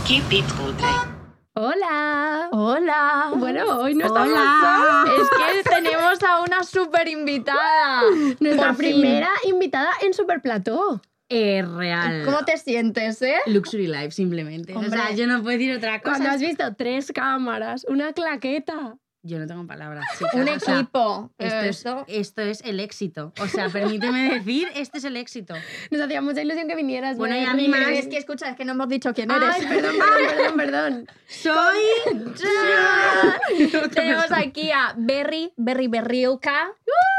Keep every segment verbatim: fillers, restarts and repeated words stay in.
Keep it cutre. Hola. Hola. Bueno, hoy no estamos Hola. solos. Es que tenemos a una súper invitada. Nuestra Por fin. primera invitada en Superplató. Es real. ¿Cómo te sientes, eh? Luxury Life, simplemente. Hombre. O sea, yo no puedo decir otra cosa. Cuando has visto tres cámaras, una claqueta. Yo no tengo palabras, chicas. Un O sea, equipo. esto, es, Esto- esto es el éxito. O sea, permíteme decir, este es el éxito. Nos hacía mucha ilusión que vinieras. Bueno, y a Berry. mí más- Es que escucha, es que no hemos dicho quién eres. Ay, perdón, perdón, perdón, perdón. Soy... Tenemos aquí a Berry, Berry Berriuca.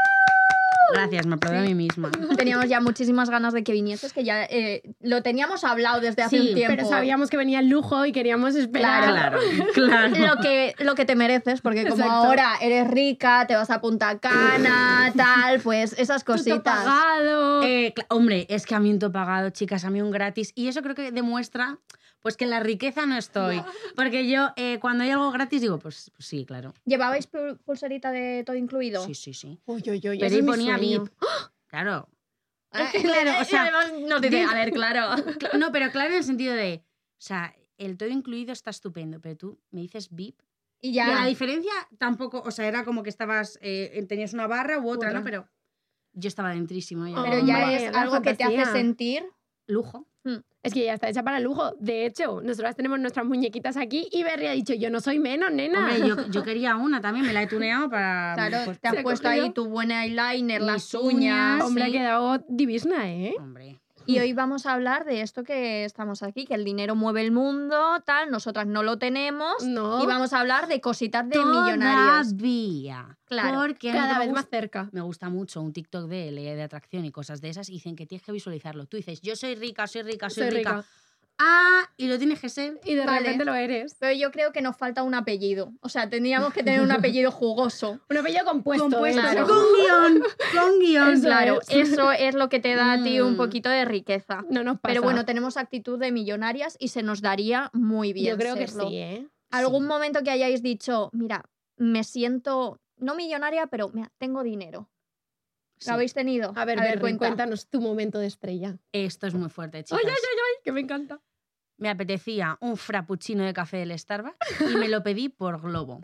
Gracias, me aplaudo a mí misma. Teníamos ya muchísimas ganas de que vinieses, que ya eh, lo teníamos hablado desde hace Sí, un tiempo. Pero sabíamos que venía el lujo y queríamos esperar. Claro, claro. Lo que, lo que te mereces, porque como Exacto. ahora eres rica, te vas a Punta Cana, tal, pues esas Todo cositas. pagado. Eh, cla- hombre, es que a mí un todo pagado, chicas, a mí un gratis. Y eso creo que demuestra pues que en la riqueza no estoy. Porque yo, eh, cuando hay algo gratis, digo, pues, pues sí, claro. ¿Llevabais pul- pulserita de todo incluido? Sí, sí, sí. Uy, uy, uy, Pero ese ahí es mi ponía sueño. V I P. Claro. Ah, Claro, o y sea, además nos dice, a ver, claro. Cla- No, pero claro en el sentido de, o sea, el todo incluido está estupendo, pero tú me dices V I P. Y Y ya. la diferencia tampoco, o sea, era como que estabas, eh, tenías una barra u otra, Otra. ¿no? Pero yo estaba dentrísimo. ya. Pero ya Hombre, es la algo que te hace fantasía. sentir. Lujo. Es que ya está hecha para lujo. De hecho, nosotras tenemos nuestras muñequitas aquí y Berry ha dicho, yo no soy menos, nena. Hombre, yo, yo quería una también, me la he tuneado para... Claro, pues, te has se ha puesto cogido ahí tu buen eyeliner, mis las uñas, uñas. Hombre, sí. ha quedado divisna, ¿eh? Hombre. Y hoy vamos a hablar de esto que estamos aquí, que el dinero mueve el mundo, tal, nosotras no lo tenemos. No. Y vamos a hablar de cositas de millonarios. Todavía. Claro, Porque a mí Cada me vez gusta- más cerca. Me gusta mucho un TikTok de ley de atracción y cosas de esas y dicen que tienes que visualizarlo. Tú dices, yo soy rica, soy rica, soy, Soy rica. rica. Ah, y lo tienes que ser. Y de Vale. repente lo eres. Pero yo creo que nos falta un apellido. O sea, tendríamos que tener un apellido jugoso. Un apellido compuesto. Compuesto, ¿eh? claro. con guión, con guión. Eso Claro, es. eso es lo que te da a ti un Mm. poquito de riqueza. No nos pasa. Pero bueno, tenemos actitud de millonarias y se nos daría muy bien. yo creo que serlo. sí, ¿eh? ¿Algún Sí. momento que hayáis dicho, mira, me siento, no millonaria, pero mira, tengo dinero? ¿Lo Sí. habéis tenido? A ver, Berry, cuenta. cuéntanos tu momento de estrella. Esto es muy fuerte, Ay, chicas. ay, ay, ay, que me encanta. Me apetecía un frappuccino de café del Starbucks y me lo pedí por Globo.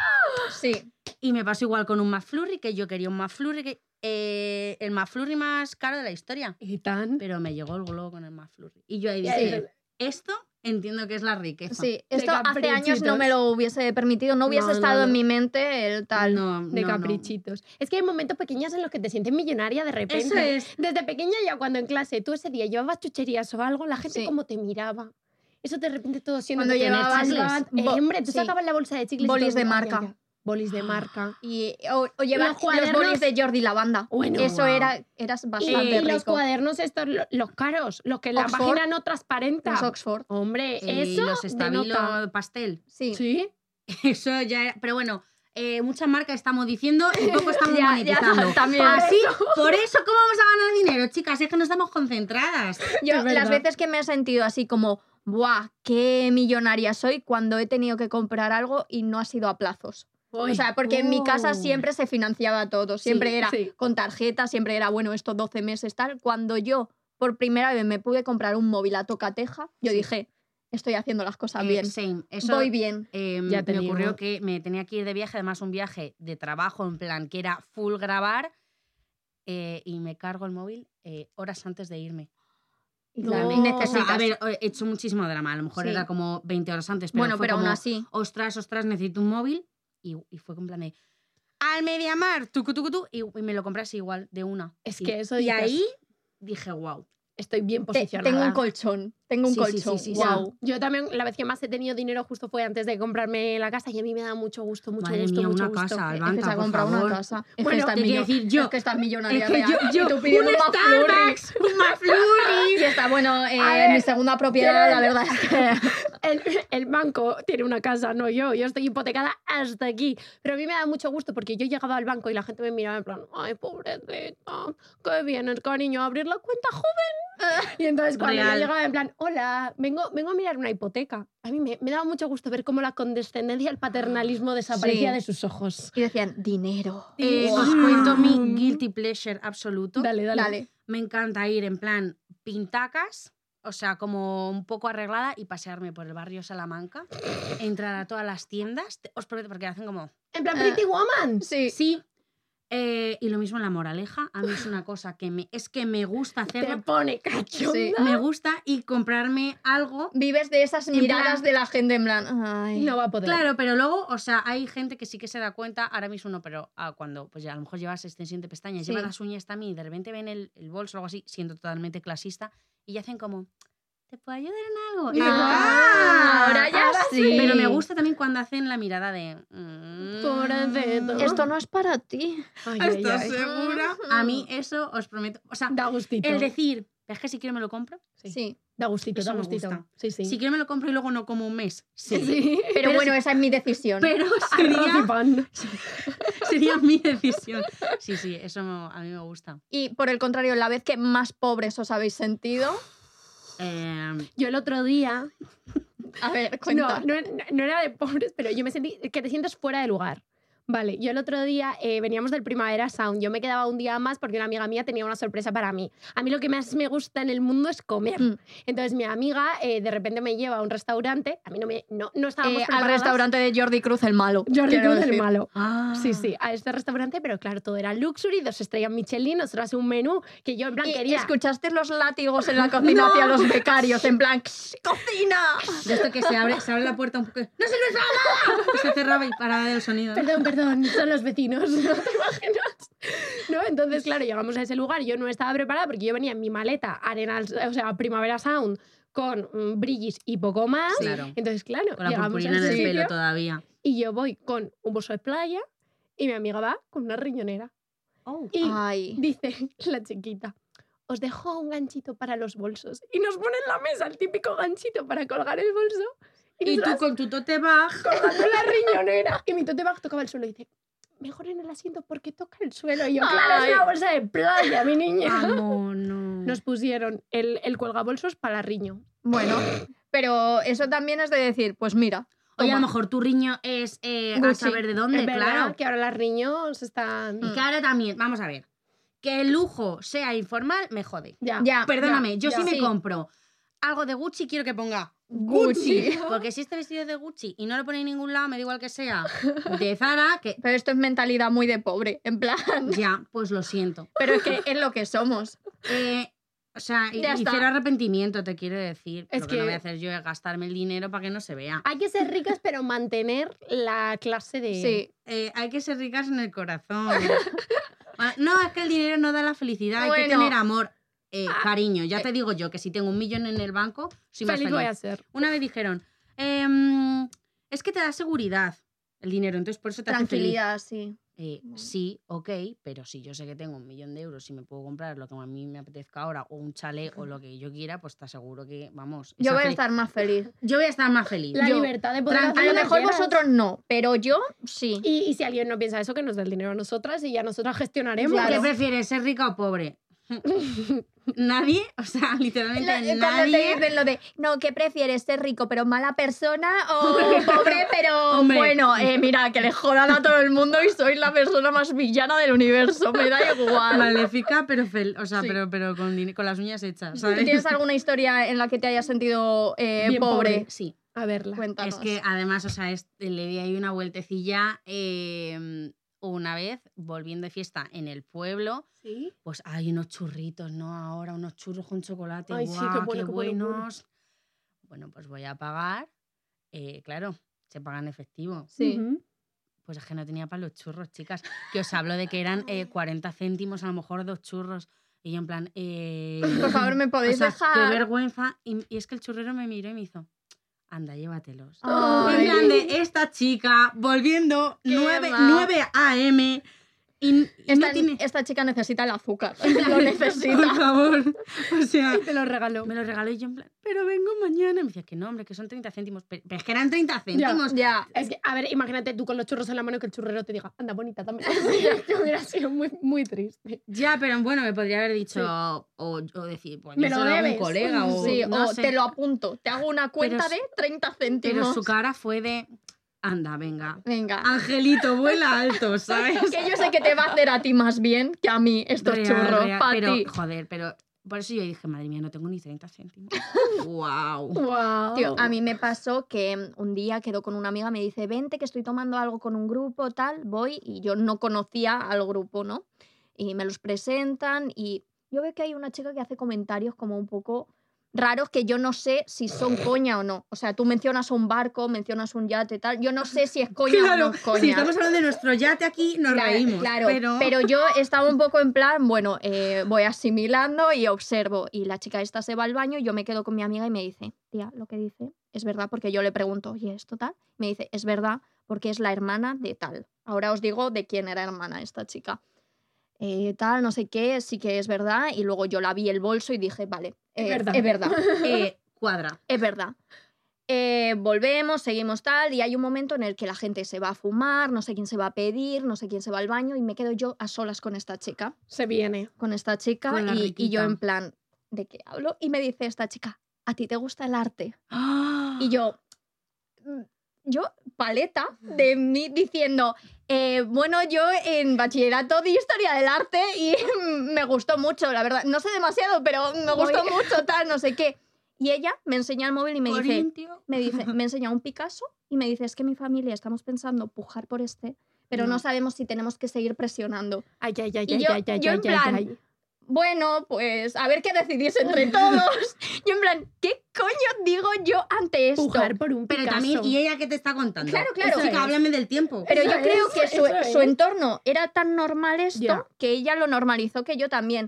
Sí. Y me pasó igual con un McFlurry, que yo quería un McFlurry, que, eh, el McFlurry más caro de la historia. Y tan. Pero me llegó el Globo con el McFlurry. Y yo ahí Y dije, ahí- esto entiendo que es la riqueza. Sí, esto hace caprichitos. años no me lo hubiese permitido, no hubiese No, no, estado no. en mi mente el tal. No, De no, no. caprichitos. Es que hay momentos pequeños en los que te sientes millonaria de repente. Eso es. Desde pequeña ya cuando en clase tú ese día llevabas chucherías o algo, la gente Sí. como te miraba. Eso de repente todo siendo Cuando de tener llevabas chicles. las Eh, bo- hombre, tú sí. sacabas la bolsa de chicles y Bolis todo, de ay, marca. ay, ay. Bolis de marca. Y, o, o llevar Los los, cuadernos- bolis de Jordi Lavanda. Bueno, Eso wow. era, eras Y, bastante y los rico. cuadernos estos, lo- los caros, los que la Oxford. página no transparenta. Los Oxford. Hombre, Eh, eso los estabilo denota. pastel. Sí. Sí. Eso ya era... Pero bueno, eh, muchas marcas estamos diciendo y poco estamos Ya, ya, monetizando. también. Así, por eso, ¿cómo vamos a ganar dinero, chicas? Es que no estamos concentradas. Yo Es las verdad. veces que me he sentido así como, ¡buah! ¡Qué millonaria soy! Cuando he tenido que comprar algo y no ha sido a plazos. O sea, porque en mi casa Oh. siempre se financiaba todo. Siempre Sí, era sí. con tarjeta, siempre era, bueno, estos doce meses tal. Cuando yo por primera vez me pude comprar un móvil a tocateja, yo Sí. dije, estoy haciendo las cosas Eh, bien. same. Eso, Voy bien. eh, Ya te me ocurrió digo. que me tenía que ir de viaje, además un viaje de trabajo, en plan que era full grabar, eh, y me cargo el móvil eh, horas antes de irme. Y No. claro, O O sea, necesitas. a ver, he hecho muchísimo drama, a lo mejor Sí. era como veinte horas antes, pero bueno, fue pero como, aún así. ostras, ostras, necesito un móvil, y, y fue con plan de, al Mediamar, tucu, tucu, tu, y, y me lo compré así igual, de una. Es Sí. que eso Y dices, ahí dije, wow. estoy bien Te- posicionada. tengo un colchón. Tengo un Sí, sí, colchón. sí, sí, sí. Guau. Yo también, la vez que más he tenido dinero justo fue antes de comprarme la casa y a mí me da mucho gusto, mucho Madre gusto, mía, mucho una gusto. casa, Es que Alvanta, se ha por comprado favor. una casa. Es Bueno, que estás te quiero millo- decir yo. Es que estás millonaria Es que real. yo, yo, y tú pidiendo un un McFlurry. Starbucks, un McFlurry. Y está, bueno, eh, A ver, mi segunda propiedad, ¿quieres? la verdad es que... El, el banco tiene una casa, no yo. Yo estoy hipotecada hasta aquí. Pero a mí me da mucho gusto porque yo llegaba al banco y la gente me miraba en plan, ay, pobrecita, que vienes, cariño, a abrir la cuenta joven. Y entonces cuando Real. yo llegaba en plan, hola, vengo, vengo a mirar una hipoteca. A mí me, me daba mucho gusto ver cómo la condescendencia, el paternalismo desaparecía Sí. de sus ojos. Y decían, dinero. Eh, Wow. os cuento mi guilty pleasure absoluto. Dale, dale. Dale. Me encanta ir en plan pintacas o sea, como un poco arreglada y pasearme por el barrio Salamanca, entrar a todas las tiendas, te- os prometo, porque hacen como... En plan, Pretty Woman. Sí. Sí, eh, y lo mismo en La Moraleja, a mí es una cosa que me, es que me gusta Te hacerlo, pone cachonda. Sí. me gusta y comprarme algo... Vives de esas En miradas plan- de la gente en plan. Ay. No va a poder. Claro, pero luego, o sea, hay gente que sí que se da cuenta, ahora mismo no, pero ah, cuando pues ya a lo mejor llevas extensión de pestañas, Sí. llevas las uñas también y de repente ven el, el bolso o algo así, siendo totalmente clasista, y hacen como, ¿te puedo ayudar en algo? Y yo, Ah, ahora ya ahora sí. Pero me gusta también cuando hacen la mirada de... mm, Pobrecito. Esto no es para ti. Ay, ay, ¿Estás ay. segura? A mí eso os prometo. O sea, Da gustito. el decir, es que si quiero me lo compro. Sí. Sí. Da gustito, Eso da me gustito. gusta. Sí, sí. Si quiero me lo compro y luego no como un mes. Sí. Sí. Pero, Pero bueno, sí- esa es mi decisión. Pero Arroz y sería, pan. sería mi decisión. Sí, sí, eso me- a mí me gusta. Y por el contrario, la vez que más pobres os habéis sentido. Eh, Yo el otro día... A ver, No, cuenta. no, no era de pobres, pero yo me sentí que te sientes fuera de lugar. Vale, yo el otro día eh, veníamos del Primavera Sound. Yo me quedaba un día más porque una amiga mía tenía una sorpresa para mí. A mí lo que más me gusta en el mundo es comer. Mm. Entonces mi amiga eh, de repente me lleva a un restaurante. A mí no me no, no estábamos Eh, al preparadas. restaurante de Jordi Cruz el malo. Jordi quiero Cruz el decir. malo. ah. Sí, sí, a este restaurante, pero claro, todo era luxury, dos estrellas Michelin, nosotros un menú que yo en plan Y quería... escuchaste los látigos en la cocina hacia los becarios, en plan, ¡cocina! De esto que se abre, se abre la puerta un poco. ¡No se nos va nada! Y se cerraba y paraba el sonido. Perdón, perdón, son los vecinos, no te imaginas. ¿No? Entonces, claro, llegamos a ese lugar, yo no estaba preparada porque yo venía en mi maleta, Arenal, o sea, Primavera Sound, con mm, brillis y poco más. Sí. Claro. Entonces, claro, Con la llegamos a purpurina en ese el pelo sitio todavía. y yo voy con un bolso de playa y mi amiga va con una riñonera. Oh. Y Ay. dice la chiquita, os dejo un ganchito para los bolsos. Y nos pone en la mesa el típico ganchito para colgar el bolso. Y, Y tú nosotras con tu tote bag. colgando la riñonera. Y mi tote bag tocaba el suelo y dice, mejor en el asiento porque toca el suelo. Y yo, claro, Ay. es una bolsa de playa, mi niña. Vamos, no. Nos pusieron el, el colgabolsos para riño. Bueno, pero eso también es de decir, pues mira. Oye, a toma. lo mejor tu riño es eh, a Gucci. saber de dónde, Es verdad claro. que ahora las riños están... Y que ahora también, vamos a ver, que el lujo sea informal me jode. Ya. Ya. Perdóname, yo ya. si me Sí. compro algo de Gucci, quiero que ponga Gucci. Porque si este vestido es de Gucci y no lo pone en ningún lado, me da igual que sea de Zara, que Pero esto es mentalidad muy de pobre, en plan. ya, pues lo siento. Pero es que es lo que somos. Eh, o sea, y, Ya y está. cero arrepentimiento, te quiero decir. Es Lo que no que- voy a hacer yo es gastarme el dinero para que no se vea. Hay que ser ricas, pero mantener la clase de... Sí. Eh, hay que ser ricas en el corazón. Ah, no, es que el dinero no da la felicidad, hay que Bueno. tener amor. Eh, cariño, ya te digo yo que si tengo un millón en el banco, soy más Feliz feliz. voy a ser. Una vez dijeron, em, es que te da seguridad el dinero, entonces por eso te hace feliz. Tranquilidad, sí. Eh, sí, ok, pero si yo sé que tengo un millón de euros y me puedo comprar lo que a mí me apetezca ahora, o un chalet o lo que yo quiera, pues te aseguro que, vamos... Yo esa voy a fel- estar más feliz. yo voy a estar más feliz. La Yo- libertad de poder Tran- hacer A lo que mejor quieras. vosotros no, pero yo sí. Y, y si alguien no piensa eso, que nos dé el dinero a nosotras y ya nosotras gestionaremos. Claro. ¿Qué prefieres, ser rica o pobre? Nadie, o sea, literalmente Lo- Cuando te nadie. dicen lo de, no, ¿qué prefieres? ¿Ser rico pero mala persona o pobre pero Hombre. bueno? Eh, mira, que le jodan a todo el mundo y soy la persona más villana del universo, me da igual. Maléfica, pero fel, o sea, Sí. pero, pero con, din- con las uñas hechas, ¿Tú ¿sabes? ¿Tienes alguna historia en la que te hayas sentido eh, Bien pobre? pobre. Sí. A verla. Cuéntanos. Es que además, o sea, es- le di ahí una vueltecilla eh, una vez volviendo de fiesta en el pueblo. ¿Sí? Pues hay unos churritos, ¿no? Ahora unos churros con chocolate. Ay, sí, ¡guau, qué bueno, qué qué bueno, bueno. buenos! Bueno, pues voy a pagar. Eh, claro, se paga en efectivo. Sí. Ujú. Pues es que no tenía para los churros, chicas. Que os hablo de que eran eh, cuarenta céntimos, a lo mejor dos churros. Y yo en plan... eh, Por favor, ¿me o podéis sea, dejar? qué vergüenza. Y, y es que el churrero me miró y me hizo... Anda, llévatelos. Ay. En plan de esta chica volviendo Qué nueve va. a eme y, y Esta, no tiene... esta chica necesita el azúcar. Lo necesita. Por favor. O sea, Y te lo regaló. me lo regaló y yo en plan, pero vengo mañana. Y me decía que no, hombre, que son treinta céntimos. Pero, pero es que eran treinta céntimos. Ya. Es que, a ver, imagínate tú con los churros en la mano y que el churrero te diga, anda, bonita también. Que hubiera sido muy, muy triste. Ya, pero bueno, me podría haber dicho o, o decir, pues Me yo lo se lo hago a un debes. colega o Sí, no o sé. te lo apunto. Te hago una cuenta Pero de treinta Pero céntimos. su cara fue de, anda, venga. Venga. Angelito, vuela alto, ¿sabes? Que yo sé que te va a hacer a ti más bien que a mí estos Real, churros. real, Para pero, ti. joder, pero Por eso yo dije, madre mía, no tengo ni treinta céntimos. ¡Wow! Wow. Tío, a mí me pasó que un día quedo con una amiga, me dice, vente que estoy tomando algo con un grupo, tal, voy, y yo no conocía al grupo, ¿no? Y me los presentan y yo veo que hay una chica que hace comentarios como un poco raros que yo no sé si son coña o no. O sea, tú mencionas un barco, mencionas un yate, tal, yo no sé si es coña Claro, o no es coña. si estamos hablando de nuestro yate aquí, nos Claro, reímos. claro, pero... pero yo estaba un poco en plan, bueno, eh, voy asimilando y observo. Y la chica esta se va al baño y yo me quedo con mi amiga y me dice, tía, lo que dice es verdad, porque yo le pregunto, oye, ¿esto tal? Me dice, es verdad, porque es la hermana de tal. Ahora os digo de quién era hermana esta chica. Eh, tal, no sé qué, sí que es verdad. Y luego yo la vi el bolso y dije, vale, eh, Es verdad. Es verdad. Eh, cuadra. Es verdad. Eh, volvemos, seguimos tal, y hay un momento en el que la gente se va a fumar, no sé quién se va a pedir, no sé quién se va al baño, y me quedo yo a solas con esta chica, Se viene. con esta chica, Con la y, y riquita. yo en plan, ¿de qué hablo? Y me dice esta chica, ¿a ti te gusta el arte? ¡Ah! Y yo, mm, yo, paleta de mí diciendo, eh, bueno, yo en bachillerato di historia del arte y me gustó mucho, la verdad. No sé demasiado, pero me gustó Oye. mucho, tal, no sé qué. Y ella me enseña el móvil y me dice, Corintio. me dice, me enseña un Picasso y me dice, es que mi familia estamos pensando pujar por este, pero no, No. sabemos si tenemos que seguir presionando. Ay, ay, ay, Y ay, yo- ay, ay, yo en ay, plan, ay, ay. Bueno, pues a ver qué decidís entre todos. Yo en plan, ¿qué coño digo yo ante esto? Pujar por un Pero Picasso. también, ¿y ella qué te está contando? Claro, claro. Chica, Eso es. háblame del tiempo. Pero yo Eso creo es, que su, eso su es. entorno era tan normal esto Ya. que ella lo normalizó que yo también.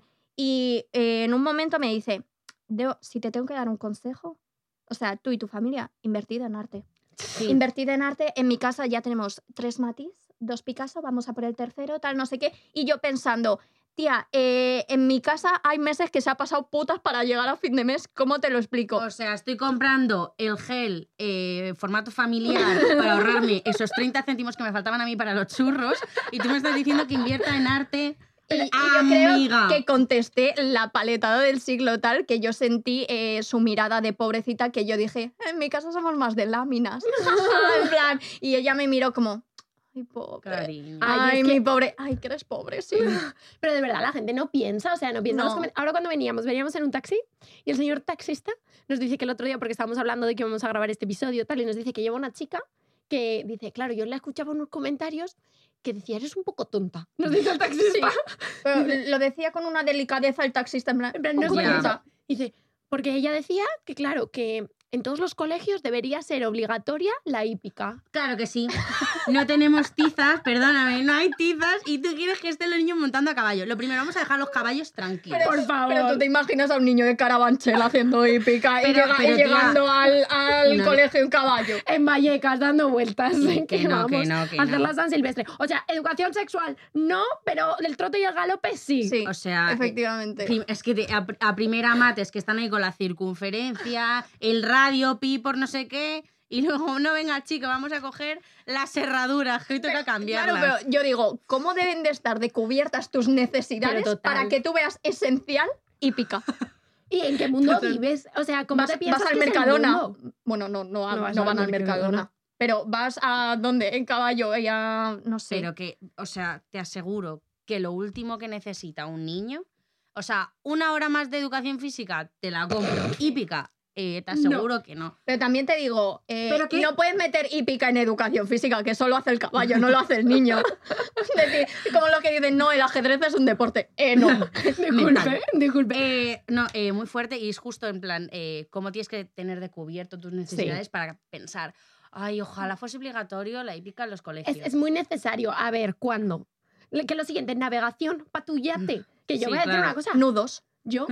Y eh, en un momento me dice, Deo, si te tengo que dar un consejo, o sea, tú y tu familia, invertida en arte. Sí. Invertida en arte. En mi casa ya tenemos tres Matisse, dos Picasso, vamos a por el tercero, tal, no sé qué. Y yo pensando, tía, eh, en mi casa hay meses que se ha pasado putas para llegar a fin de mes. ¿Cómo te lo explico? O sea, estoy comprando el gel eh, formato familiar para ahorrarme esos treinta céntimos que me faltaban a mí para los churros y tú me estás diciendo que invierta en arte. Y, y Amiga. yo creo que contesté la paletada del siglo tal que yo sentí eh, su mirada de pobrecita que yo dije, en mi casa somos más de láminas. En plan, y ella me miró como, ay, pobre. Cariño. Ay, Ay, es mi que- pobre. Ay, que eres pobre, sí. Pero de verdad, la gente no piensa, o sea, no piensa. No. Los comen- Ahora cuando veníamos, veníamos en un taxi y el señor taxista nos dice que el otro día, porque estábamos hablando de que íbamos a grabar este episodio tal, y nos dice que lleva una chica que dice, claro, yo le escuchaba unos comentarios que decía, eres un poco tonta. Nos dice el taxista. Pero lo decía con una delicadeza el taxista, en plan, En plan, no es "Poco Ya. tonta". tonta". Dice, porque ella decía que, claro, que en todos los colegios debería ser obligatoria la hípica. Claro que sí. No tenemos tizas, perdóname, no hay tizas y tú quieres que estén los niños montando a caballo. Lo primero, vamos a dejar los caballos tranquilos. Pero, Por favor. Pero tú te imaginas a un niño de Carabanchel haciendo hípica y, Pero- llega- y pero, tía, llegando al, al no. colegio en caballo. En Vallecas, dando vueltas. Que que no, que vamos no, que a hacer no. la San Silvestre. O sea, educación sexual, no, pero el trote y el galope sí. Sí, O sea, efectivamente. Prim- Es que de- a, a primera mates que están ahí con la circunferencia, el radio, pi por no sé qué, y luego no venga chico, vamos a coger las cerraduras, que hoy toca cambiarlas. Claro, pero yo digo, ¿cómo deben de estar de cubiertas tus necesidades Pero total. para que tú veas esencial hípica? ¿Y en qué mundo Total. vives? O sea, ¿cómo Vas, te piensas vas al que es el Mercadona. mundo? Bueno, no, no, No no, vas no al van al Mercadona. Mercadona. Pero vas a dónde? En caballo, ya no sé. Pero que, o sea, te aseguro que lo último que necesita un niño, o sea, una hora más de educación física, te la compro. Hípica, eh, te aseguro que no. Pero también te digo, eh, ¿Pero qué? no puedes meter hípica en educación física, que solo hace el caballo, no lo hace el niño. Es decir, como lo que dicen, no, el ajedrez es un deporte. Eh, no. Disculpe, disculpe. Eh, no, eh, muy fuerte y es justo en plan, eh, cómo tienes que tener de cubierto tus necesidades para pensar, ay, ojalá fuese obligatorio la hípica en los colegios. Es, es muy necesario. A ver, ¿cuándo? Le- Que lo siguiente, navegación para tu yate. Que yo Sí, voy a decir claro. una cosa. Nudos. Yo.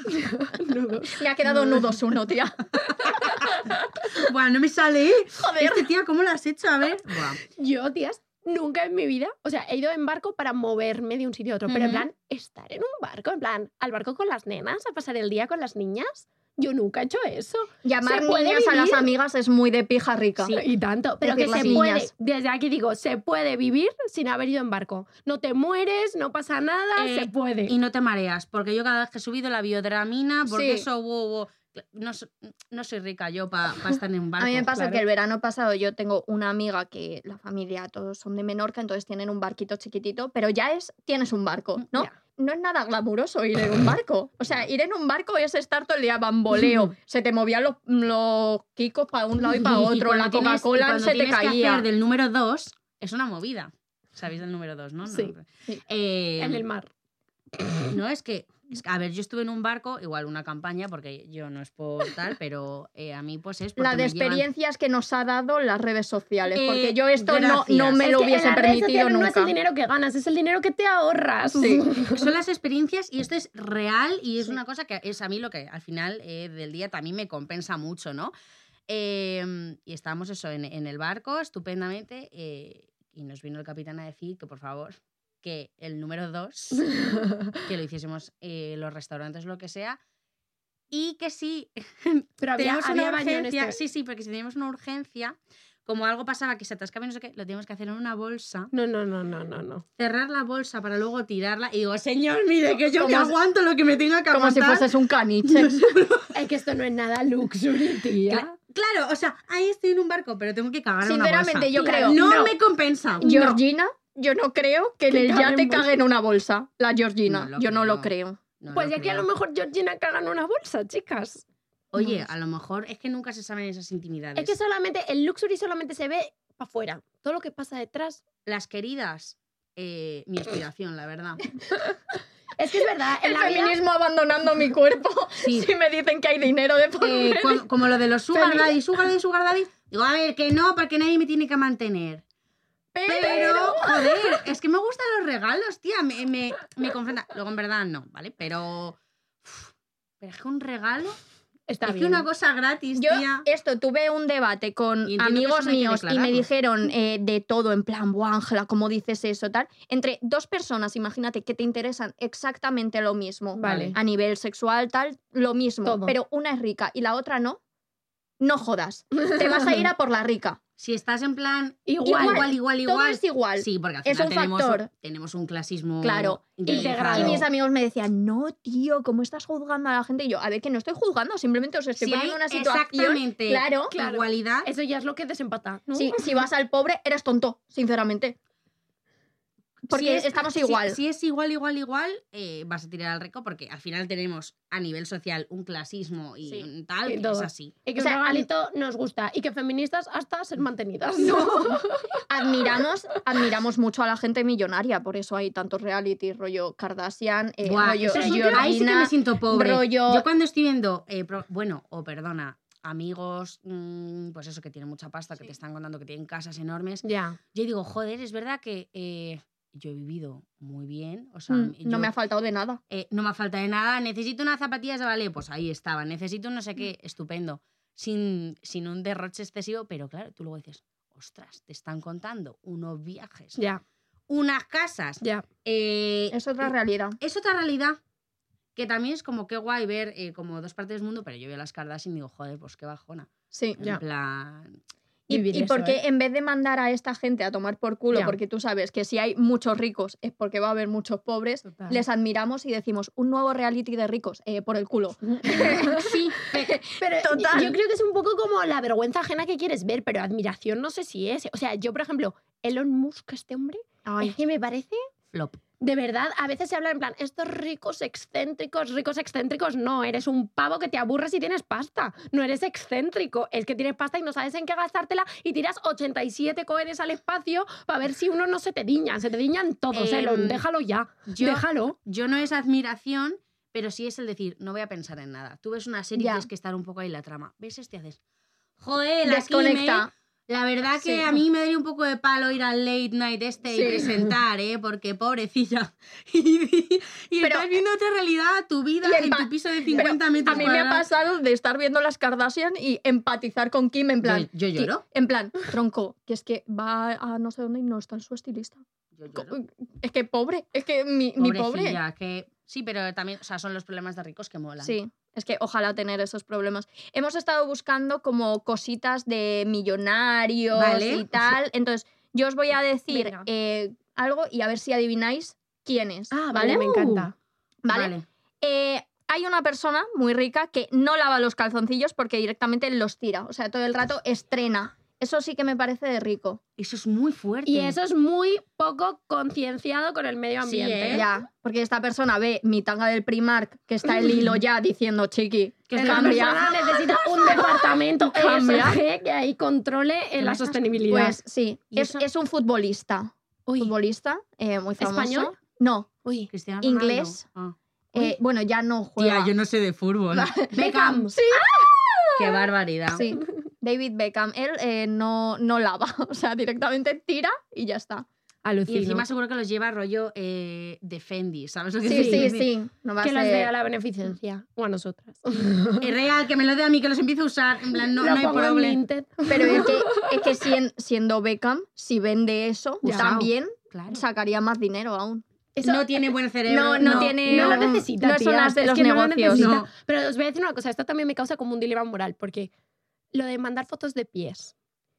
Nudos. Me ha quedado nudos uno, tía. Buah, no me sale. ¿eh? Joder. Este tía, ¿cómo lo has hecho? A ver. Buah. Yo, tías, nunca en mi vida, o sea, he ido en barco para moverme de un sitio a otro, pero en Ujú. plan, estar en un barco, en plan, al barco con las nenas, a pasar el día con las niñas, yo nunca he hecho eso. Llamar ¿Se puede niñas a las vivir? amigas es muy de pija rica. Sí, y tanto. Pero que decir, se las puede, niñas. desde aquí digo, se puede vivir sin haber ido en barco. No te mueres, no pasa nada, Eh, se puede. Y no te mareas, porque yo cada vez que he subido la biodramina, porque Sí. eso, wow, wow, no, so- no soy rica yo para estar en un barco. A mí me pasa claro. que el verano pasado yo tengo una amiga que la familia todos son de Menorca, entonces tienen un barquito chiquitito, pero ya es, tienes un barco, ¿no? Ya. no es nada glamuroso ir en un barco. O sea, ir en un barco es estar todo el día bamboleo. Se te movían los, los kikos para un lado y para otro. cuando La tienes- y Coca-Cola cuando se te tienes que caía. hacer del número dos, es una movida. ¿Sabéis del número dos, no? Sí. No, Sí. Eh, En el mar. No, es que, es que, a ver, yo estuve en un barco, igual una campaña, porque yo no es por tal, pero eh, a mí pues es porque La de me llevan- experiencias que nos ha dado las redes sociales. Eh, porque yo esto no, gracias. no me Es lo que en hubiese las redes permitido sociales no es nunca. el dinero que ganas, es el dinero que te ahorras. Sí. Son las experiencias y esto es real y es Sí. una cosa que es a mí lo que al final eh, del día también me compensa mucho, ¿no? Eh, y estábamos eso en, en el barco estupendamente eh, y nos vino el capitán a decir que por favor que el número dos que lo hiciésemos eh, los restaurantes lo que sea y que sí Pero había, tenemos había una baño en urgencia, este. sí, sí, porque si tenemos una urgencia, como algo pasaba que se atascaba y no sé qué, lo tenemos que hacer en una bolsa, No, no, no, no, no, no. cerrar la bolsa para luego tirarla y digo, señor, mire, que yo Como me si- aguanto lo que me tenga que Como si aguantar. fueses un caniche. Es que esto no es nada luxury, tía. Cla- Claro, o sea, ahí estoy en un barco, pero tengo que cagar en una Sinceramente, bolsa. yo Claro, creo. No, no. me compensa. Georgina, yo no creo que en Que el cague en yate bolsa. cague en una bolsa. La Georgina. No lo yo no lo creo. creo. No Pues lo ya que a creo. lo mejor Georgina caga en una bolsa, chicas. Oye, No. a lo mejor es que nunca se saben esas intimidades. Es que solamente, el luxury solamente se ve para afuera. Todo lo que pasa detrás. Las queridas, eh, mi inspiración, la verdad. Es que es verdad, en El la vida... feminismo abandonando mi cuerpo. Sí. Si me dicen que hay dinero de por Eh, medio. como, como lo de los sugar Femi- daddy, sugar daddy, sugar daddy. Digo, a ver, que no, porque nadie me tiene que mantener. Pero, joder, es que me gustan los regalos, tía. Me, me, me confronta. Luego, en verdad, no, ¿vale? Pero. uf, pero es que un regalo. Está es bien. que una cosa gratis, Yo tía. esto tuve un debate con Y entiendo que amigos eso no hay que míos y me declararlo. dijeron eh, de todo, en plan, buah, Ángela, ¿cómo dices eso? Tal. Entre dos personas, imagínate, que te interesan exactamente lo mismo. Vale. A nivel sexual, tal, lo mismo. Todo. Pero una es rica y la otra no. No jodas. Te vas a ir a por la rica. Si estás en plan. Igual. igual, igual, igual. Todo es igual. Sí, porque al Es final un tenemos, factor. tenemos un clasismo. Claro. Y, Integrado. y mis amigos me decían, no, tío, ¿cómo estás juzgando a la gente? Y yo, a ver, que no estoy juzgando, simplemente os estoy Si hay poniendo una situación. exactamente Claro. Claro. igualdad. Eso ya es lo que desempata, ¿no? Si, si vas al pobre, eres tonto, sinceramente. Porque Si es- estamos si- igual. Si, es igual, igual, igual, eh, vas a tirar al rico porque al final tenemos a nivel social un clasismo y Sí. un tal Y que todo. es así. Y que O sea, un regalito nos gusta. Y que feministas hasta ser mantenidas. Admiramos, admiramos mucho a la gente millonaria, por eso hay tantos reality, rollo Kardashian, eh, Buah, rollo eso es- Georgina, ahí sí que me siento pobre. rollo- Yo cuando estoy viendo, eh, pro- bueno, o perdona, amigos, mm, pues eso, que tienen mucha pasta, que te están contando que tienen casas enormes, Ya. yo digo, joder, es verdad que eh, yo he vivido muy bien, o sea, Mm, yo- no me ha faltado de nada. eh, no me ha falta de nada, necesito unas zapatillas, vale, pues ahí estaba, necesito no sé qué, estupendo, sin, sin un derroche excesivo, pero claro, tú luego dices, ostras, te están contando unos viajes, Ya. unas casas, Ya. eh, Es otra realidad. es otra realidad, que también es como qué guay ver eh, como dos partes del mundo, pero yo veo las Kardashian y digo, joder, pues qué bajona, Sí. en Ya. plan... ¿Y, Vivir y eso, por qué ¿eh? en vez de mandar a esta gente a tomar por culo, Ya. porque tú sabes que si hay muchos ricos es porque va a haber muchos pobres, Total. les admiramos y decimos, un nuevo reality de ricos, eh, por el culo. Sí, pe- pero Total. yo creo que es un poco como la vergüenza ajena que quieres ver, pero admiración no sé si es. O sea, yo, por ejemplo, Elon Musk, este hombre, es que me parece, Flop. de verdad, a veces se habla en plan, estos ricos excéntricos, ricos excéntricos, no, eres un pavo que te aburres y tienes pasta, no eres excéntrico, es que tienes pasta y no sabes en qué gastártela y tiras ochenta y siete cohetes al espacio para ver si uno no se te diña, se te diñan todos, Em, Elon, déjalo ya, yo- déjalo. Yo no es admiración, pero sí es el decir, no voy a pensar en nada. Tú ves una serie y Ya. tienes que estar un poco ahí en la trama. ¿Ves esto y haces? Joder, aquí Desconecta. me- La verdad que Sí. a mí me daría un poco de palo ir al late night este Sí. y presentar, ¿eh? Porque pobrecilla. Y, y Pero- estás viendo otra realidad, tu vida, Y en empa- tu piso de Pero cincuenta metros a mí me ha cuadrados. pasado de estar viendo las Kardashian y empatizar con Kim en plan... Yo, yo "Ti- lloro. En plan, tronco, que es que va a no sé dónde y no está en su estilista. Yo Co- lloro. Es que pobre, es que mi, mi pobre. Pobrecilla, que... Sí, pero también, o sea, son los problemas de ricos que molan. Sí, es que ojalá tener esos problemas. Hemos estado buscando como cositas de millonarios Vale. y tal. Entonces, yo os voy a decir Venga. eh, algo y a ver si adivináis quién es. Ah, ¿vale? vale, me encanta. ¿Vale? Vale. Eh, hay una persona muy rica que no lava los calzoncillos porque directamente los tira. O sea, todo el rato estrena Eso sí que me parece de rico. Eso es muy fuerte. Y eso es muy poco concienciado con el medio Sí, ambiente. ¿eh? Ya, porque esta persona ve mi tanga del Primark, que está el hilo ya diciendo, chiqui, Que que es La cambia. persona necesita un departamento Cambia. E S G que ahí controle en ¿Qué la me estás- sostenibilidad. Pues sí, ¿Y es, eso? es un futbolista. Uy, Futbolista, eh, muy famoso. ¿Español? No, uy. Cristiano Ronaldo. inglés. Ah. eh, bueno, ya no juega. Tía, yo no sé de fútbol. Beckham. Sí, Qué barbaridad. sí. David Beckham, él eh, no, no lava, o sea, directamente tira y ya está. Y Alucino. encima seguro que los lleva rollo eh, de Fendi, ¿sabes lo que Sí, te sí, quiero decir? sí. No va a que los ser- dé a la beneficencia. O a nosotras. Es real, que me lo dé a mí, que los empiece a usar. En plan, no, Lo no hay pongo en problema. Vinted. Pero es que, es que sien- siendo Beckham, si vende eso, Ya. también Claro. sacaría más dinero aún. Eso- No tiene buen cerebro. No, no tiene- No lo No, necesita, no son tía. las de Es los que no lo negocios. necesita. No. Pero os voy a decir una cosa, esto también me causa como un dilema moral, porque lo de mandar fotos de pies,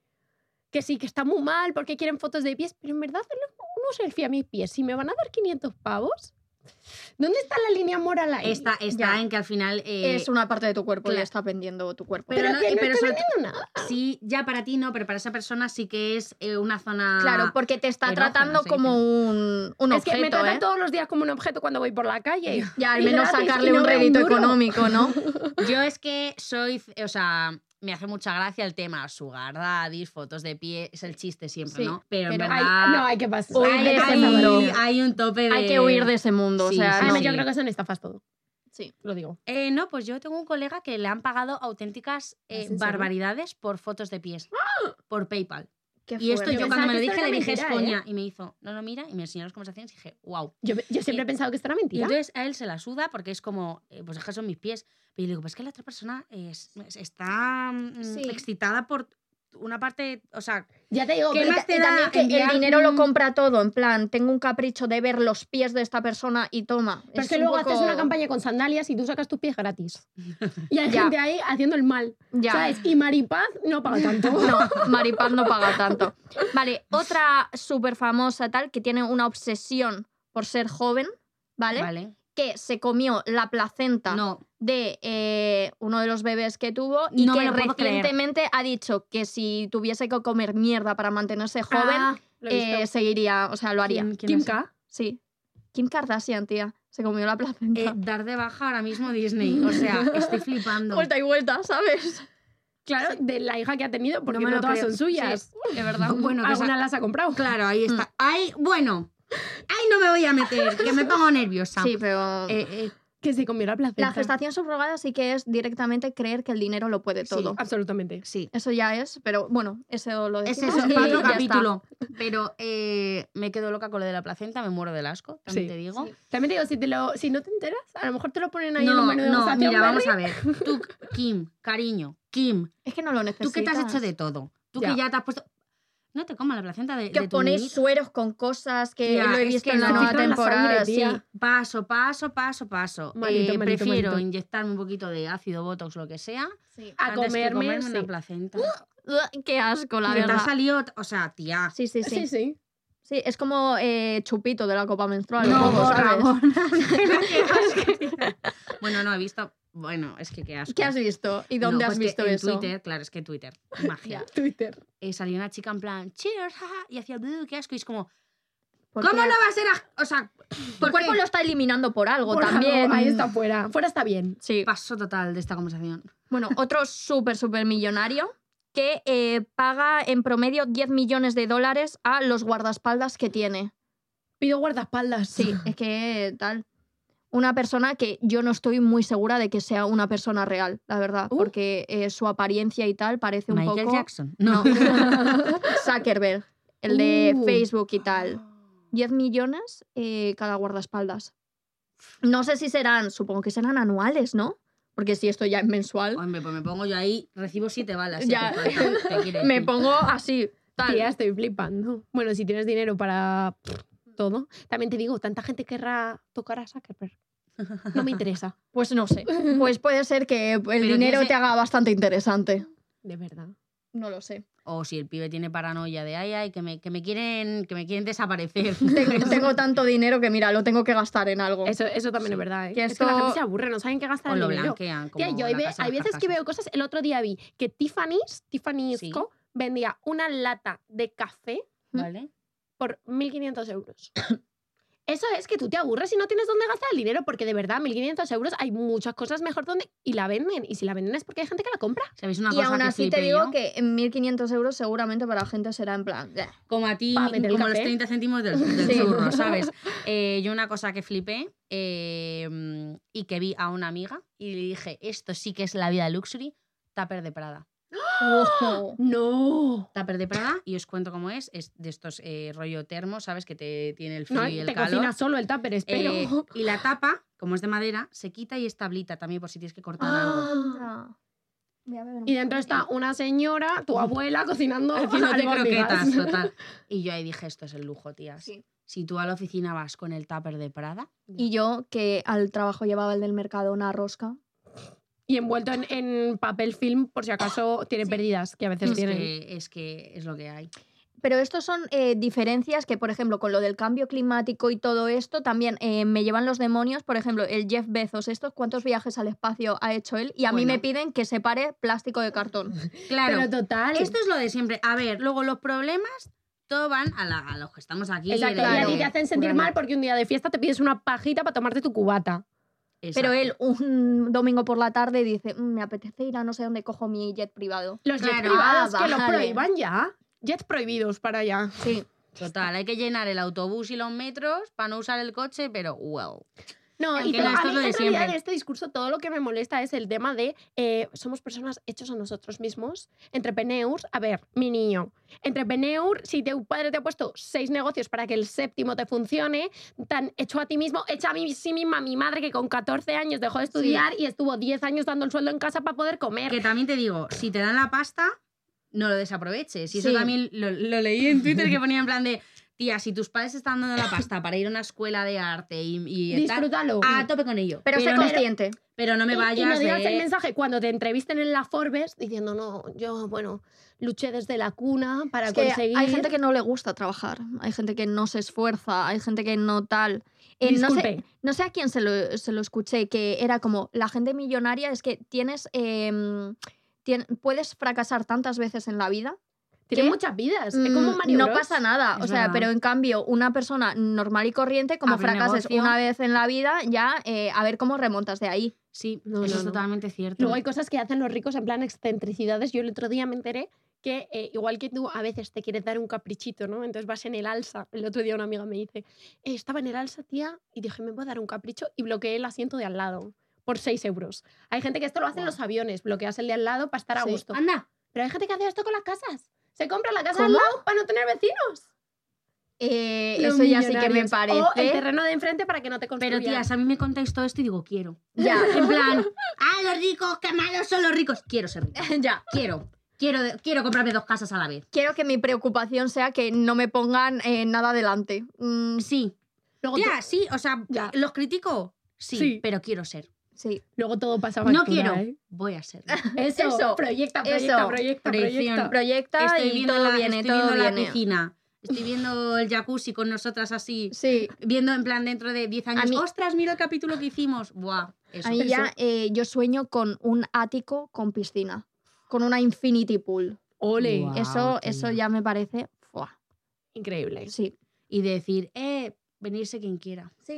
que sí, que está muy mal porque quieren fotos de pies, pero en verdad hacerle un selfie a mis pies, si me van a dar quinientos pavos, ¿dónde está la línea moral ahí? Está, está Ya. en que al final. eh, es una parte de tu cuerpo y claro. está vendiendo tu cuerpo. pero, pero no- que no pero estoy sobre- vendiendo nada. Sí, ya para ti no, pero para esa persona sí que es eh, una zona. Claro, porque te está erógena, tratando se como un, un es objeto, que me tratan ¿eh? todos los días como un objeto cuando voy por la calle. Ya, al Y menos gratis, sacarle y no un veo un rédito duro. económico, ¿no? Yo es que soy. O sea. Me hace mucha gracia el tema sugar daddies, fotos de pie, es el chiste siempre, Sí, ¿no? Pero, en pero Ay, verdad. no, hay que pasar. Huir hay, de ese hay- mundo. hay un tope de. Hay que huir de ese mundo, Sí, o sea, sí, no. Además, sí. yo creo que son estafas todo. Sí. Lo digo. Eh, no, pues yo tengo un colega que le han pagado auténticas eh, ¿Es en serio? barbaridades por fotos de pies. Por PayPal. Qué Y esto fuerte. yo Pensaba cuando me lo que esto dije era le dije es mentira, coña. ¿eh? Y me hizo, no, no, mira. Y me enseñó las conversaciones y dije, wow. Yo, yo siempre he pensado que esto era Y mentira. entonces a él se la suda porque es como, eh, pues es que son mis pies. Pero yo le digo, pues es que la otra persona es- está mm, Sí. excitada por una parte, o sea, Ya te digo, ¿qué pero más ta- te Y da también que enviar el dinero lo un- compra todo, en plan, tengo un capricho de ver los pies de esta persona y toma. Pero es que un luego poco- haces una campaña con sandalias y tú sacas tus pies gratis. Y hay Ya. gente ahí haciendo el mal. Ya. ¿Sabes? Y Maripaz no paga tanto. No, Maripaz no paga tanto. Vale, otra súper famosa tal que tiene una obsesión por ser joven, ¿vale? Vale. Que se comió la placenta No, de eh, uno de los bebés que tuvo y No me que lo puedo creer. recientemente ha dicho que si tuviese que comer mierda para mantenerse joven, Ah, lo he visto. eh, seguiría, o sea, lo haría. ¿Quién- quién Kim es? K. Sí. Kim Kardashian, tía, se comió la placenta. Eh, dar de baja ahora mismo Disney. O sea, estoy flipando. Vuelta y vuelta, ¿sabes? Claro, de la hija que ha tenido, porque No no, me lo todas creo. son suyas. Sí, de verdad. Bueno, que Algunas esa- las ha comprado. Claro, ahí Mm. está. Ahí, bueno, ahí no me voy a meter, que me pongo nerviosa. Sí, pero Eh, eh, Que se comió la placenta. la gestación subrogada sí que es directamente creer que el dinero lo puede Sí. todo. Absolutamente. sí. Eso ya es, pero bueno, eso lo Es decimos eso, y para otro ya está. capítulo. Pero eh, me quedo loca con lo de la placenta, me muero del asco, también Sí. te digo. Sí. También te digo, si, te lo, si no te enteras, a lo mejor te lo ponen ahí en un No, menú de no, degustación. mira, vamos Berry. a ver. Tú, Kim, cariño, Kim, Es que no lo necesitas. tú que te has hecho de todo. Tú Ya. que ya te has puesto... No te comas la placenta de, Que de os tu ponéis niñito. sueros con cosas que Tía, lo he es visto que en la no. nueva Filtran la temporada. sangre, sí. tía. Paso, paso, paso, paso. Malito, Eh, malito, prefiero malito. inyectarme un poquito de ácido, botox, lo que sea, Sí. A antes que comerme, comerme una sí. placenta. Ugh, qué asco, la Que te ha verdad. salido, o sea, tía. Sí, sí, sí. Sí, sí. Sí, es como eh, chupito de la copa menstrual. No, un poco, borra, ¿sabes? borra. Qué asco. Bueno, no he visto. Bueno, es que qué asco. ¿Qué has visto? ¿Y No, dónde pues has que visto en eso? Twitter, claro, es que Twitter, magia. Ya. Twitter. Eh, salió una chica en plan, cheers, jaja, y hacía, "Buh, qué asco", y es como, Porque ¿cómo no va a ser? aj- O sea, Tu ¿por cuerpo qué? lo está eliminando por algo Por también. algo, ahí está fuera. Fuera está bien. Sí. Paso total de esta conversación. Bueno, otro súper, súper millonario que eh, paga en promedio diez millones de dólares a los guardaespaldas que tiene. Pido guardaespaldas. Sí, es que tal. Una persona que yo no estoy muy segura de que sea una persona real, la verdad, Uh. porque eh, su apariencia y tal parece un Michael poco... Jackson. No. Zuckerberg, el de Uh. Facebook y tal. diez millones eh, cada guardaespaldas. No sé si serán, supongo que serán anuales, ¿no? Porque si esto ya es mensual, Hombre, pues me pongo yo ahí, recibo siete balas. si Ya. hace falta, te quiero me decir. pongo así. Tal. Tía, estoy flipando. Bueno, si tienes dinero para todo. También te digo, tanta gente querrá tocar a Zuckerberg. No me interesa. Pues no sé. Pues puede ser que el Pero dinero que ese- te haga bastante interesante. De verdad. No lo sé. O si el pibe tiene paranoia de ay, ay, que me, que me quieren, que me quieren desaparecer. Tengo, tengo tanto dinero que, mira, lo tengo que gastar en algo. Eso, eso también Sí. es verdad, ¿eh? Que Es que la esto- gente se aburre, no saben qué gastar O el lo dinero. blanquean. Tía, como yo hay, la ve- casa de hay las veces que carcasas. veo cosas. El otro día vi que Tiffany's, Tiffany's Sí. Co. vendía una lata de café ¿Vale? por mil quinientos euros. Eso es que tú te aburres y no tienes dónde gastar el dinero, porque de verdad, mil quinientos euros hay muchas cosas mejor donde... Y la venden. Y si la venden es porque hay gente que la compra. ¿Sabéis una Y cosa aún que así te flipé digo yo? que en mil quinientos euros seguramente para la gente será en plan... "Bleh". Como a ti, Pa' meter el como los café. treinta céntimos del, del Sí. churro, ¿sabes? Eh, yo una cosa que flipé eh, y que vi a una amiga y le dije, esto sí que es la vida luxury, tupper de Prada. Ojo. ¡No! Tupper de Prada, y os cuento cómo es, es de estos eh, rollo termo, ¿sabes? Que te tiene el frío No, y el te calor. cocinas solo el tupper, espero. Eh, y la tapa, como es de madera, se quita y es tablita también por si tienes que cortar algo. Anda. Voy a beber un Y dentro poco. está una señora, tu abuela, cocinando Haciéndote albóndigas. croquetas, total. Y yo ahí dije, esto es el lujo, tías. Sí. Si tú a la oficina vas con el tupper de Prada... Y yo, que al trabajo llevaba el del mercado una rosca. Y envuelto en, en papel film, por si acaso tiene Sí. pérdidas, que a veces Es tienen. que, es que es lo que hay. Pero estos son eh, diferencias que, por ejemplo, con lo del cambio climático y todo esto, también eh, me llevan los demonios. Por ejemplo, el Jeff Bezos, estos, ¿cuántos viajes al espacio ha hecho él? Y a mí Bueno. me piden que separe plástico de cartón. Claro, Pero total. esto es lo de siempre. A ver, luego los problemas, todo van a, la- a los que estamos aquí. Exacto. de- Y a Claro. ti te hacen sentir currando. mal porque un día de fiesta te pides una pajita para tomarte tu cubata. Pero Exacto. él un domingo por la tarde dice, "Mm, me apetece ir a no sé dónde cojo mi jet privado". Los jets Claro. privados Ah, que los vale. prohíban ya. Jets prohibidos para allá. Sí. Total, hay que llenar el autobús y los metros para no usar el coche, pero wow. No, y Que todo- no, esto a es mí lo de en realidad siempre. en este discurso todo lo que me molesta es el tema de eh, somos personas hechos a nosotros mismos, entrepreneurs. A ver, mi niño, entrepreneur, si tu padre te ha puesto seis negocios para que el séptimo te funcione, tan hecho a ti mismo, hecha a mí sí misma, mi madre que con catorce años dejó de estudiar y estuvo diez años dando el sueldo en casa para poder comer. Que también te digo, si te dan la pasta, no lo desaproveches. Y eso Sí. también lo, lo leí en Twitter que ponía en plan de, tía, si tus padres están dando la pasta para ir a una escuela de arte y, y tal, Disfrútalo. a tope con ello. Pero, sé no, consciente. pero no me Y- vayas y no digas de... el mensaje cuando te entrevisten en la Forbes diciendo, no, yo, bueno, luché desde la cuna para Es que conseguir... hay gente que no le gusta trabajar, hay gente que no se esfuerza, hay gente que no tal. Eh, no, sé, Disculpe. no sé a quién se lo, se lo escuché, que era como, la gente millonaria es que tienes, em, tien- puedes fracasar tantas veces en la vida. Tiene ¿Qué? muchas vidas. Es como Mm, Mario no Bros. pasa nada, Es o sea, verdad. pero en cambio, una persona normal y corriente, como Abre fracases negocio. una vez en la vida, ya eh, a ver cómo remontas de ahí. Sí, No, eso no, es no. totalmente cierto. Luego hay cosas que hacen los ricos en plan excentricidades. Yo el otro día me enteré que, eh, igual que tú, a veces te quieres dar un caprichito, ¿no? Entonces vas en el alza. El otro día una amiga me dice, "Eh, estaba en el alza, tía, y dije, me puedo dar un capricho, y bloqueé el asiento de al lado por seis euros. Hay gente que esto lo hace en Guau. los aviones, bloqueas el de al lado para estar a Sí. gusto. Anda, Pero hay gente que hace esto con las casas. Se compra la casa al ¿Cómo? lado para no tener vecinos. Eh, Los eso ya sí que me millonarios. parece. O el terreno de enfrente para que no te pero construyan. tías, a mí me contáis todo esto y digo, quiero. Ya, En plan, ah, los ricos, qué malos son los ricos. Quiero ser rica. ya. Quiero. Quiero, quiero comprarme dos casas a la vez. Quiero que mi preocupación sea que no me pongan eh, nada delante. Mm, Sí. Luego, Tía, to- sí, o sea, Ya. ¿los critico? Sí, Sí. pero quiero ser. sí. luego todo pasa No factura, quiero, ¿eh? voy a ser. Eso, Eso, proyecta, proyecta, eso. proyecta, Proyección. proyecta. Proyecta Estoy y viendo, todo la, viene, estoy todo viendo la viene. piscina. Estoy viendo el jacuzzi con nosotras así. Sí. Viendo en plan dentro de diez años. mí- ¡Ostras, mira el capítulo que hicimos! ¡Buah! Eso. A mí Eso. ya eh, yo sueño con un ático con piscina, con una infinity pool. Ole. Guau. eso, tía. eso ya me parece. ¡Fua! Increíble. Sí. Y decir, eh, venirse quien quiera. Sí.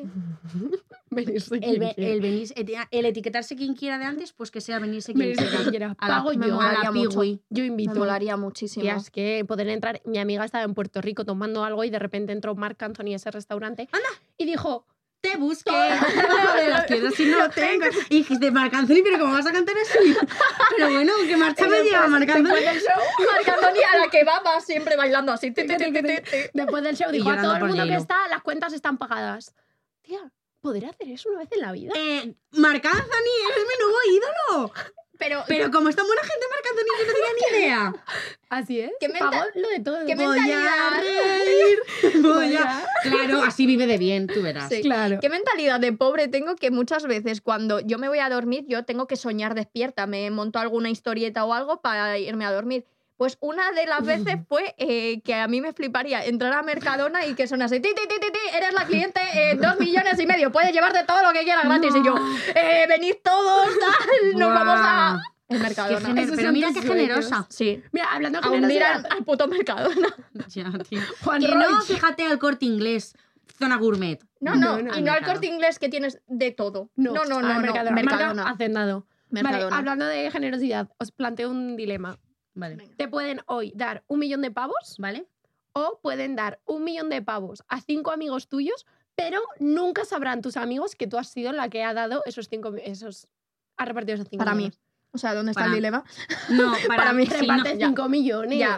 Venirse El, quien ve- quiera. el, venirse- el etiquetarse quien quiera de antes, pues que sea venirse quien Venirse quiera. quien quiera. A la, Pago me yo. mola. a la molaría mucho. pigui. Yo Me invito. molaría muchísimo. Tía, es que poder entrar... Mi amiga estaba en Puerto Rico tomando algo y de repente entró Marc Anthony a ese restaurante. ¡Anda! Y dijo, Te busqué de las piedras y no tengo. Y dijiste, Marc Anthony, pero ¿cómo vas a cantar así? Pero bueno, ¿qué marcha me lleva Marc Anthony? Marc Anthony a la que va, va siempre bailando así. ti, ti, ti, ti, ti, ti. después del show, Y dijo a llorando todo el por mundo que J-Lo. está, las cuentas están pagadas. Tía, ¿podré hacer eso una vez en la vida? Eh, Marc Anthony, eres mi nuevo ídolo. Pero, Pero como es tan buena gente, Marc Anthony, yo no tenía ni idea. Así es. ¿Qué menta- Pagó lo de todo. qué Voy a mentalidad? reír. Voy Voy a... a- Claro, así vive de bien, tú verás. Sí. Claro. ¿Qué mentalidad de pobre tengo que muchas veces cuando yo me voy a dormir yo tengo que soñar despierta? Me monto alguna historieta o algo para irme a dormir. Pues una de las veces fue eh, que a mí me fliparía entrar a Mercadona y que sonase ti, ti, ti, ti, ti, eres la cliente, eh, dos millones y medio, puedes llevarte todo lo que quieras gratis. Y yo, eh, venid todos, tal, nos Buah. vamos a, El Qué Mercadona. gener- Esos Pero son mira tus qué sueños. generosa. Sí. Mira, hablando de A hundir al, generosidad, al puto Mercadona. Ya, tío. Juan Que no, Roig. fíjate al Corte Inglés, zona gourmet. No, No, no, no, y no al Mercado. Corte Inglés que tienes de todo. No, no, no, al no, no. Mercadona. Mercadona. Marca Hacendado. Vale, Mercadona. hablando de generosidad, os planteo un dilema. Vale. Venga. Te pueden hoy dar un millón de pavos ¿Vale? o pueden dar un millón de pavos a cinco amigos tuyos, pero nunca sabrán tus amigos que tú has sido la que ha dado esos cinco, esos, ha repartido esos cinco Para mí. millones. O sea, ¿dónde está Para- el dilema? No, para, Para mí, sí, Reparte no. ya. cinco millones. Ya.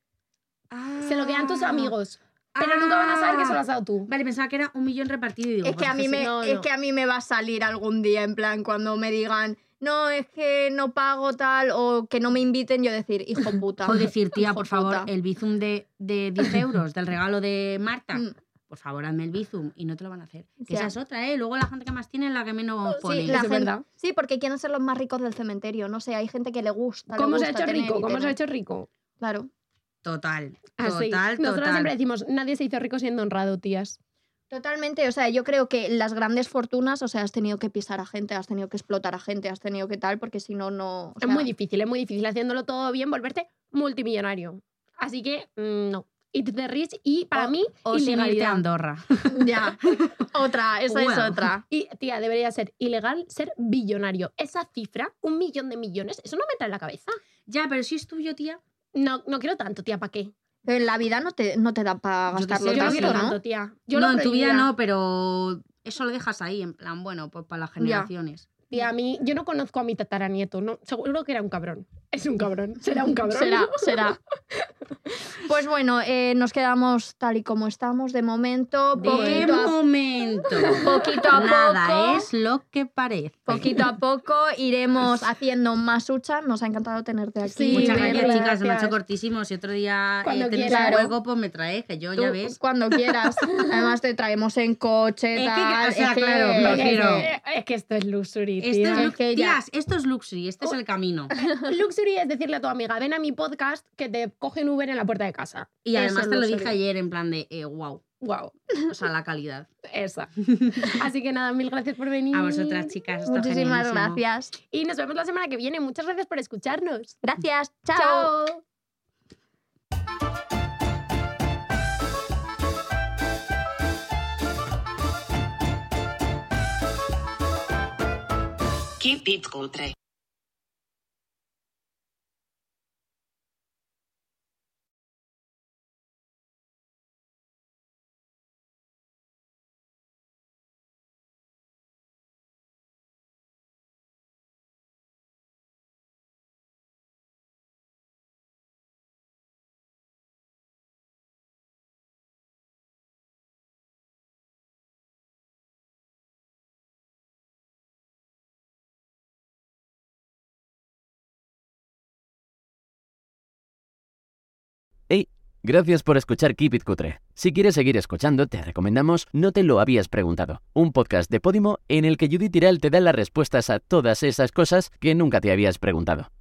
Se lo quedan tus Ah. amigos, pero nunca van a saber que se lo has Ah. dado tú. Vale, pensaba que era un millón repartido y digo, Es que, pues a mí sí. me, no, es no. que a mí me va a salir algún día, en plan, cuando me digan, no, es que no pago tal, o que no me inviten, yo decir, hijo puta. O decir, tía, hijo por favor, puta. el bizum de, de diez euros del regalo de Marta. Mm. Por favor, hazme el bizum y no te lo van a hacer. Que Ya. esa es otra, ¿eh? Luego la gente que más tiene es la que menos pone. Sí, la Eso es gente- verdad. sí, porque quieren ser los más ricos del cementerio. No sé, hay gente que le gusta. le ¿Cómo se ha gusta hecho tener rico? y ¿Cómo se ha tener. hecho rico? Claro. Total, Así. total, Nosotros total. siempre decimos, nadie se hizo rico siendo honrado, tías. Totalmente, o sea, yo creo que las grandes fortunas, o sea, has tenido que pisar a gente, has tenido que explotar a gente, has tenido que tal, porque si no, no... o Es sea, muy difícil, es muy difícil haciéndolo todo bien, volverte multimillonario. Así que, mm, no. It's the rich y para O- mí, O sin irte a ilegalidad. Andorra. Ya, otra, esa es Wow. otra. Y, tía, debería ser ilegal ser billonario. Esa cifra, un millón de millones, eso no me entra en la cabeza. Ya, pero si es tuyo, tía. No, no quiero tanto, tía, ¿para qué? Pero en la vida no te, no te da para Yo qué gastarlo sé, Yo no casi, quiero tanto, ¿no? tanto, tía. Yo no, lo en tu vida prohibiría. no, pero eso lo dejas ahí, en plan, bueno, pues para las generaciones. Tía, a mí, yo no conozco a mi tataranieto, ¿no? Seguro que era un cabrón. Es un cabrón. Será un cabrón. Será, será. Pues bueno, eh, nos quedamos tal y como estamos de momento. De Poquito a, momento. poquito a Nada poco. es lo que parece. Poquito a poco iremos haciendo más hucha. Nos ha encantado tenerte aquí. Sí, Muchas Mary, gracias, chicas. Se me ha hecho gracias. cortísimo. Si otro día Cuando eh, tenéis quieras. un hueco, pues me traes, que yo Tú, ya ves. cuando quieras. Además te traemos en coche, Es que, tal. o sea, es que, claro, Es prefiero- que, es que esto es luxury, Esto tía. es, Es lu- que ya- tías, esto es luxury, este es el camino. Luxury es decirle a tu amiga, ven a mi podcast que te cogen Uber en la puerta de casa. Y además Eso te es lo luxury. dije ayer en plan de, eh, wow, Wow, o sea, la calidad. esa. Así que nada, mil gracias por venir. A vosotras, chicas, está Muchísimas genialísimo. gracias. Y nos vemos la semana que viene. Muchas gracias por escucharnos. Gracias. Chao. Chao. Keep it cutre. Hey, gracias por escuchar Keep It Cutre. Si quieres seguir escuchando, te recomendamos No te lo habías preguntado, un podcast de Podimo en el que Judith Tiral te da las respuestas a todas esas cosas que nunca te habías preguntado.